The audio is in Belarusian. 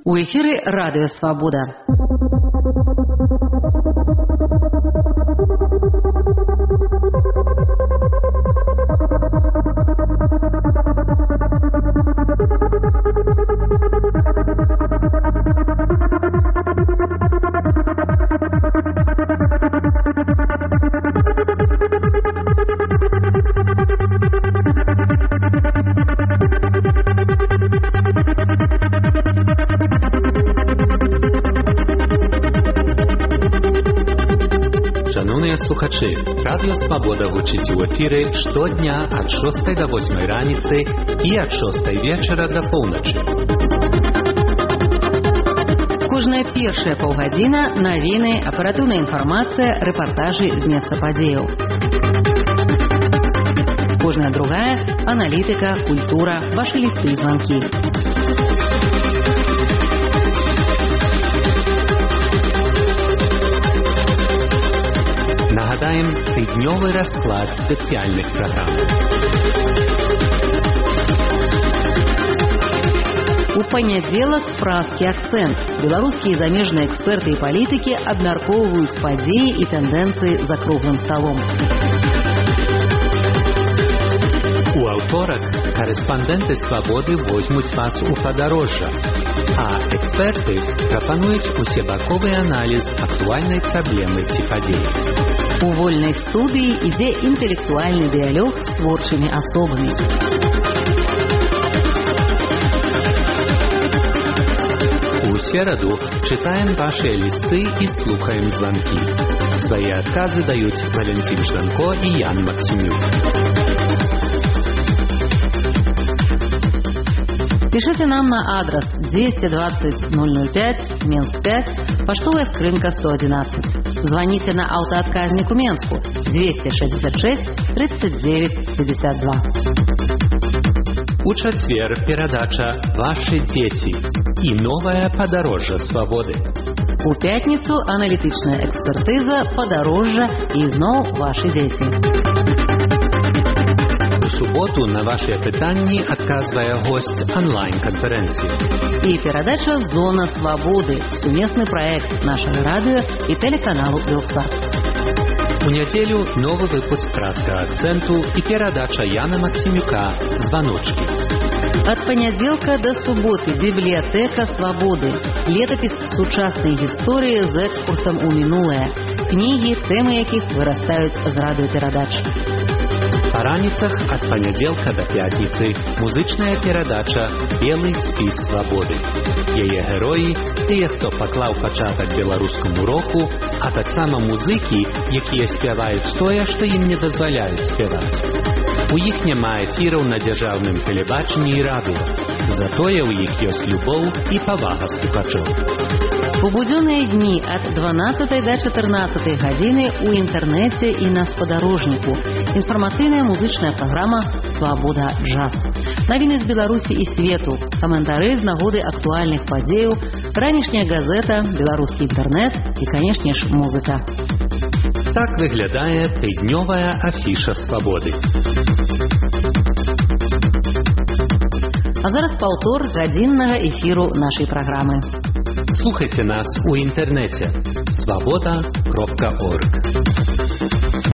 У эфире «Радио Свобода». Шановні слухачі, Радіо Свобода гучить у ефірі щодня від 6 до 8 раніці і від 6 вечора до полночі. Кожная першая паўгадзіна навіны, аператыўная інфармацыя, рэпартажы з месца падзеяў. Кожная другая аналітыка, культура, вашы лісты і званкі. Нагадаем тыднёвы расклад спецыяльных праграм. У панядзелак празкі акцэнт. Беларускія і замежныя эксперты і палітыкі абмяркоўваюць падзеі і тэндэнцыі за круглым сталом. У аўторак корэспандэнты Свабоды возьмуць вас у падарожжа, а эксперты прапануюць усебаковы аналіз актуальнай праблемы ці падзеі. У вольнай студыі ідзе інтэлектуальны дыялог з творчымі асобамі. У сераду читаем ваши листы и слухаем звонки. Свои отказы дают Валентин Жданко и Ян Максимюк. Пишите нам на адрес 220 005, Минск 5, поштовая скрынка 111. Звоните на автоотказнику Менску 266 39 52. У чацвер перадача «Ваши дети» и новое подорожжа свободы. У пятницу аналитичная экспертиза «Подорожжа» и снова «Ваши дети». У суботу на ваши пытанні отказывая гость онлайн-конференции. И передача «Зона свободы» – совместный проект нашего радио и телеканалу «Белстарт». У неделю новый выпуск «Краска акценту» и передача Яна Максимюка «Звоночки». От понеделька до субботы библиотека свободы. Летопись сучасной истории с экскурсом у минулое. Книги, темы яких вырастают з радиопередач. По раніцах от понеделька до пятницы музычная передача «Белый спіс свободы». Яе герои – тыя, хто паклаў пачатак беларускаму року, а таксама музыкі, якія спяваюць тое, што ім не дазваляюць спяваць. У іх няма эфіраў на дзяржаўным тэлебачанні і радыё. Затое ў іх ёсць любоў і павага слухачоў. У будённые дни от 12 до 14 годины у интернете и на сподорожнику. Информационная музычная программа «Свобода джаз». Новины с Беларуси и свету, комментарии з нагоды актуальных подеев, ранішняя газета, белорусский интернет и, конечно ж, музыка. Так выглядае тыднёвая афіша свободы. А зараз паўтор гадзіннага эфіру нашай праграмы. Слухайте нас у интернете свобода.орг.